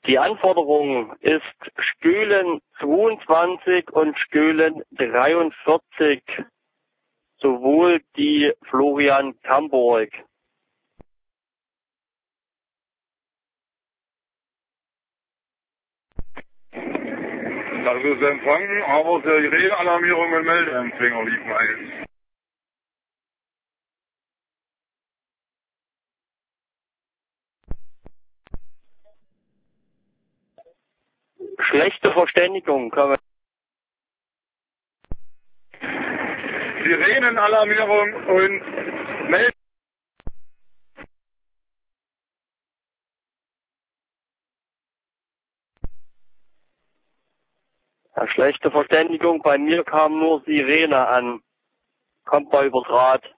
Die Anforderung ist Stühlen 22 und Stühlen 43, sowohl die Florian Camburg. Das ist empfangen, aber Sirenenalarmierung und Meldeempfänger liegen ein. Schlechte Verständigung, kann man. Sirenenalarmierung und Meldung. Ja, schlechte Verständigung, bei mir kam nur Sirene an. Kommt mal über Draht.